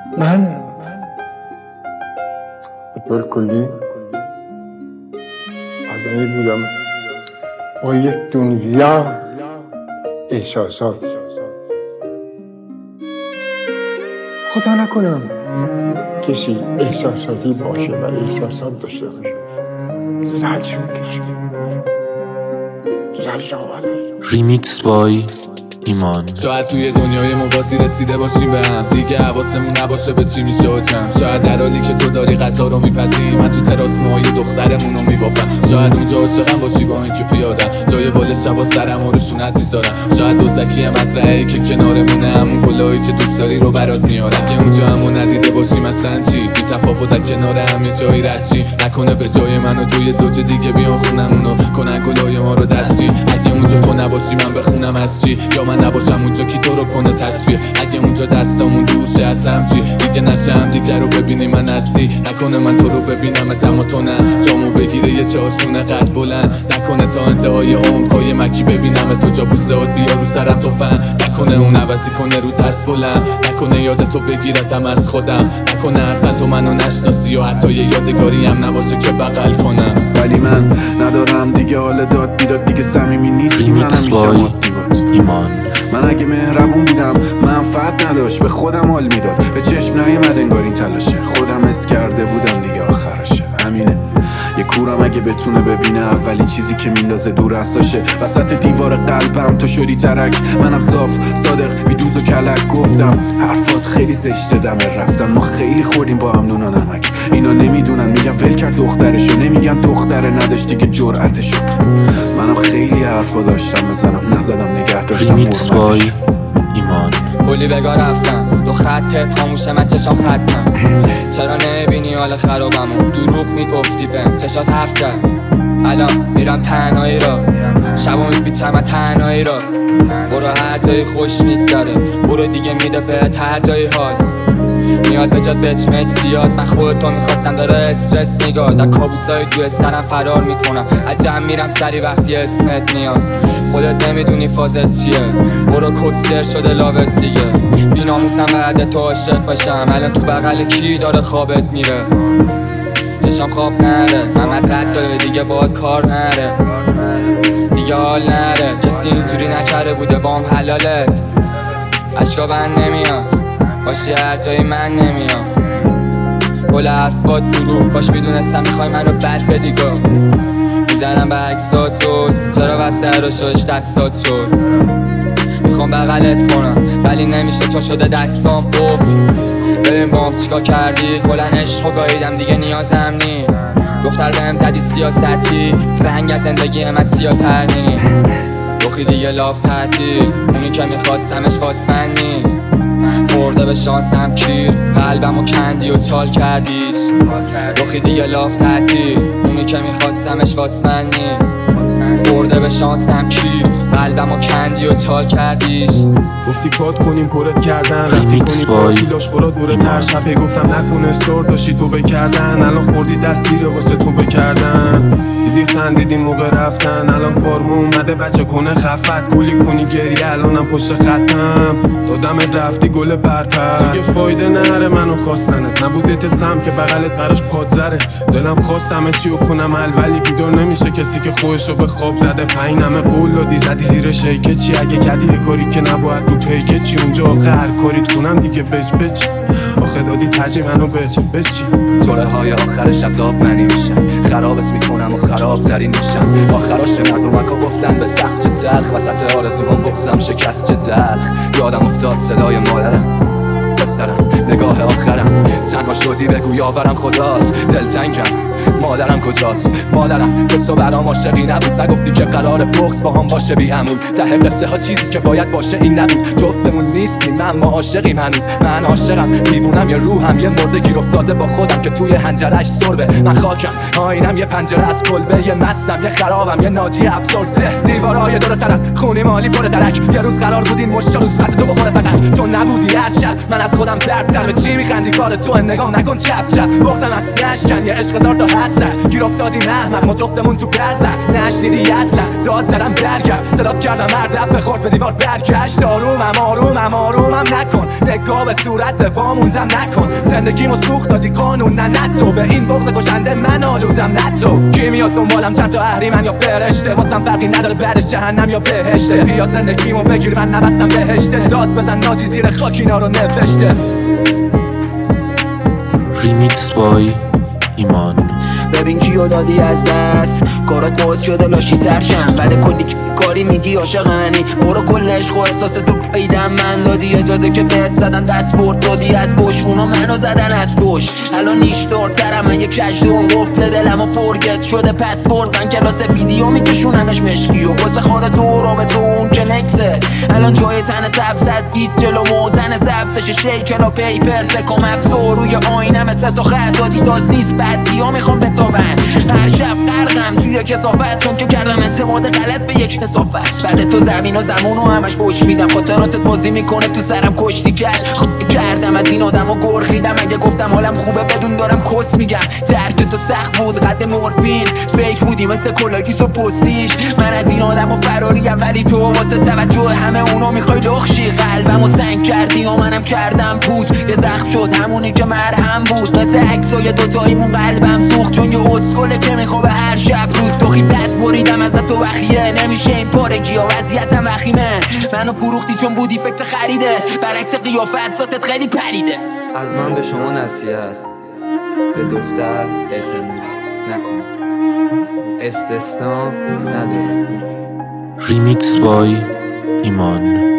من به طور کلی آدمی بودم با یک دنیا احساسات. خدا نکنم کسی احساساتی باشه و احساسات داشته باشه. زجر میکشه، زجر آورده. ریمیکس بای ایمان. شاید توی دنیای موازی رسیده باشیم به هم، دیگه حواسمون نباشه به چی میشه و چم. شاید در حالی که تو داری غذا رو میپزی، من تو تراس موهای دخترمونو میبافم. شاید اونجا عاشقم باشی با اینکه پیادم، جای بال شبا سرمو رو شونت میذارم. شاید دوزکی مزرعه‌ای که کنارمونه، همون گلایی که دوست داری رو برات میارم. که اونجا همو ندیده باشی مثلا چی، بی تفاوت در کنار هم یه جایی رد چی. نکنه به جای منو تو یه زوج دیگه بیان خونمونو کنن گلای ما رو دستی. اگه اونجا تو نباشی من بخونم از چی، یا من نباشم اونجا کی تو رو کنه تشویق. اگه اونجا دستامون دوشه از هم چی، دیگه نشه هم دیگه رو ببینی من هستی. نکنه من تو رو ببینم اما تو نه، جامو بگیره یه چارسونه قد بلند. نکنه تا انتهای عمر پای مکی ببینم تو جا بوسهات بیا رو سرم تو فن. نکنه اون عوضی کنه رو دست بلند، نکنه یاد تو بگیرتم از خودم. نکنه اصلا تو منو نشناسی و حتی یه یادگاری هم نباشه که بغل کنم. ولی من ندارم دیگه حال داد بیداد، دیگه صمیمی نیستی، من همیشه مادی بود. ایمان. من اگه مهربون بودم منفعت نداشت، به خودم حال میداد، به چشم نیومد انگار این تلاشه. خودم حس کرده بودم دیگه آخرشه، همینه. یه کورم اگه بتونه ببینه اولین چیزی که میندازه دور اساشه. وسط دیوار قلبم تو شدی ترک، منم صاف صادق بی دوز و کلک. گفتم حرفات خیلی زشته دمه رفتن، ما خیلی خوردیم با هم نون و نمک. اینا نمیدونن، میگم ول کرد دخترشو، نمیگم دختره نداشتی که جرأتشو. منم خیلی حرفا داشتم بزنم نزدم، نگه داشتم حرمتشو. ایمان. کلی بگاه رفتم دو خطت خاموشه، من چشام ختم. چرا نبینی حال خرابمو، دروغ میگفتی بهم چشات حرف زد. الان میرم تنهایی را، شبا میپیچم من تنهایی را. برو هر جایی خوش میگذره، برو دیگه میده بهت هر جایی حال. میاد به جات بچمت زیاد، من خودتو میخواستم داره استرس میگاد. در کابوسای توی سرم فرار میکنم، عجب میرم سری وقتی اسمت میاد. خودت نمیدونی فازت چیه، برو کسر شده لاوت دیگه. بیناموسم بعد تو عاشق باشم، الان تو بغل کی داره خوابت میره. چشم خواب نره، محمد رد داره دیگه باید کار نره. دیگه حال نره، کسی اینجوری نکرده بوده بام حلالت. عشقا بند نمیاد باشی هر جایی من نمیام. کل حرفات دروغ، کاش میدونستم میخوای منو بد بدی گو. میزنم به عکسات شد، چرا بسته رو شدش دستات شد. میخوام بغلت کنم ولی نمیشه چون شده دستام قفل. ببین بام چیکار کردی، کلن عشقو گاهیدم دیگه نیازم نی. دختر بهم زدی سیاستی، رنگ از زندگی من سیاه ترنی. روخی دیگه لاف تعطیل، اونی که میخواستمش فاسمنی. خورده به شانسم کیر، قلبمو کندی و چال کردیش. روخی دیگه لاف تعطیل، اونی که میخواستمش واسمنی. خورده به شانسم کیر، قلبمو کندی و چال کردیش. گفتی کات کنیم پرت کردن، رفتی کنی کیلاش خورا دوره تر. شبه گفتم نکنه استار داشتی تو بکردن، الان خوردی دست دیره واسه تو بکردن. دیدی خندیدی موقع رفتن، الان کارمو اومده بچه کنه خفت. کلی کنی گریه الانم پشت خطم، دادمت رفتی گل پرپر. دیگه فایده نره منو خواستنت، نبودت سم که بغلت براش پادزره. دلم خواستم چیو کنم ولی بیدار نمیشه کسی که خودشو به خواب زده. پینمه قول دادی زدی زیر شیکه چی، اگه کردی یه کاری که نباید رو پیکه چی. اونجا آخه هر کاریت کنم دیگه بچ آخه دادی ترجیح منو بچی. جوره های آخرش عذاب منی میشن، خرابت میکنم و خراب ترین میشم. آخراش مردمک ها گفتن به سخت چه تلخ، وسط آرزوام بغزم شکست چه تلخ. یادم افتاد صدای مادرم پسرم، نگاه آخرم. تنها شدی بگو یاورم خداست، دلتنگم مادرم کجاست. مادرم که تو برام عاشقی نبود، نگفتی که قرار بغض با هم باشه بی عمول. ته قصه ها چیزی که باید باشه این نبود، جفتمون نیستیم اما عاشقیم هنوز. من عاشقم دیوونم یه روحم، یه مرده گیر افتاده با خودم که توی حنجرش سربه. من خاکم آینم یه پنجره از کلبه، یه مستم یه خرابم یه ناجی افسرده. دیوارای دور سرم خونی مالی پر درک، یه روز قرار بود این مشت روز بعد تو بخوره فقط تو نبودی. هر شب من از خودم برتر، به چی میخندی کار تو نگام نکن چپ چپ. بغض من نشکن یه عشق هزار تا هست سر گیر افتادیم احمق ما جفتمون تو گرزن نشنیدی اصلا داد زدم برگرد صدات کردم هر دفعه خورد به دیوار برگشت آرومم نکن نگاه به صورت واموندم نکن زندگیمو سوخت دادی قانون نه تو به این بغض کشنده من آلودم نه تو کی میاد دنبالم چند تا اهریمن یا فرشته واسم فرقی نداره بعدش جهنم یا بهشته بیا زندگیمو بگیر من نبستم بهشته داد بزن ناجی زیر خاک اینا رو نوشته ریمیکس بای ایمان. ببین کیو دادی از دست کارات باز شده لاشی ترشم بعد کلی کاری میگی عاشق منی برو کل عشق و احساس تو پیدم من دادی اجازه که بهت زدن دست برد دادی از پشت اونا منو زدن از پشت الان نیشدارترم من یه کشدون گفته دلم و فرگت شده پسورد من کلاس ویدیو میکشونمش مشکی و واسه خانه تو رابطه اون که نکسه الان جای تن سبزت بیت جلو موتن سبزش شیکل و پیپر سکم ابزور روی آینه مثل تو خط دادی داز نیست بدیا میخوام بسابن هر شب غرقم توی کسافت چون که کردم اعتماد غلط به یک کسافت بعد تو زمین و زمون و همش بوش میدم خاطراتت بازی میکنه تو سرم کشتی کش کردم از این آدم و گرخیدم اگه گفتم حالم خوبه بدون دارم کس میگم درک تو سخت بود قد مورفین فیک بودی مثل کلاگیس و پستیش من از این آدم و فراریم ولی تو واسه توجه همه اونو میخوای لخشی قلبم و سنگ کردی و منم کردم پود یه زخم شد همونی که مرهم بود مثل عکسای دوتاییمون قلبم سوخت چون یه اسکله که میخوابه هر شب رود تو خیبت بریدم ازت تو وخیه نمیشه این پارگی ها وضعیتم وخیمه منو فروختی چون بودی فکر خریده برعکس قیافت ذاتت خیلی پریده از من به شما نصیحت به دختر اعتماد نکن استثنا نداره ریمیکس بای ایمان.